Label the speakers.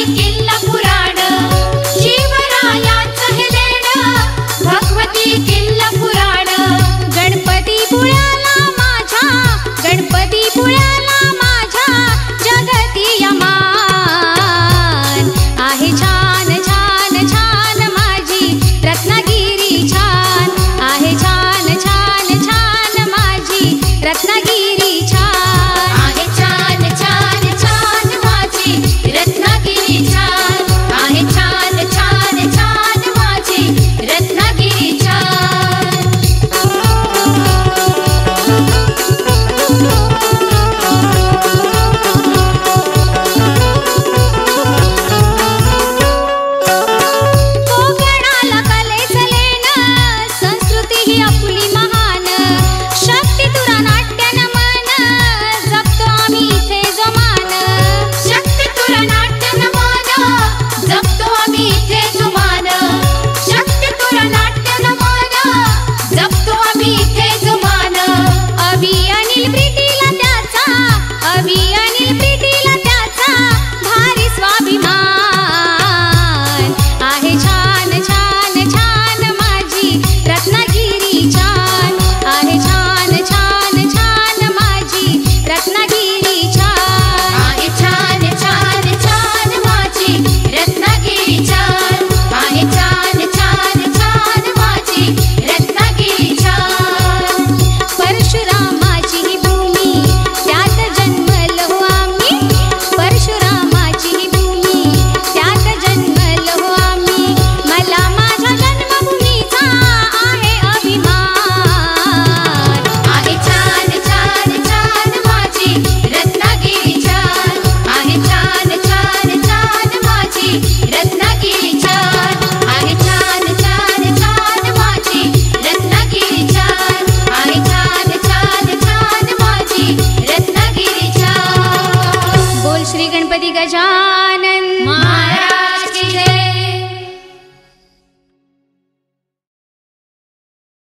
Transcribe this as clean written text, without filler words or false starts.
Speaker 1: किल्ला पुराण शिवरायांचं हे देणं भगवती किल्ला पुराण
Speaker 2: गणपती पुळ्याला माझ्या गणपती पुळ्याला माझ्या जगती यमान आहे छान छान छान माझी रत्नागिरी छान आहे छान छान छान माझी रत्नागिरी छान
Speaker 1: आहे छान छान छान माझी रत्नागिरी छान आहे छान छान छान माझी रत्नागिरी छान
Speaker 2: कोकणाला कलेचं लेणं संस्कृती ही आपली महान शक्ती तुरा नाट्य नमन जपतो आम्ही इथे जोमान
Speaker 1: शक्ती तुला नाट्य नमन जपतो आम्ही इथे जुमान शक्ती तुला नाट्य नमन जपतो आम्ही इथे जुमान
Speaker 2: अभि अनिल प्रीतीला त्याचा अभि अनिल प्रीतीला त्याचा भारी स्वाभिमान आहे छान छान छान माझी रत्नागिरी छान आहे छान छान छान माझी रत्नागिरी छान
Speaker 1: आहे छान छान छान माझी रत्नागिरी छान आहे छान छान छान माझी रत्नागिरी छान
Speaker 2: परशुरामाची ही भूमी त्यात जन्मलो आम्ही परशुरामाची ही भूमी त्यात जन्मलो आम्ही मला माझ्या जन्मभूमीचा आहे अभिमान
Speaker 1: आहे छान छान छान माझी रत्नागिरी छान आहे छान छान छान माझी रत्नागिरी छान आहे छान छान छान माझी रत्नागिरी छान आहे छान छान छान माझी रत्नागिरी छान
Speaker 2: बोल श्री गणपती गजानन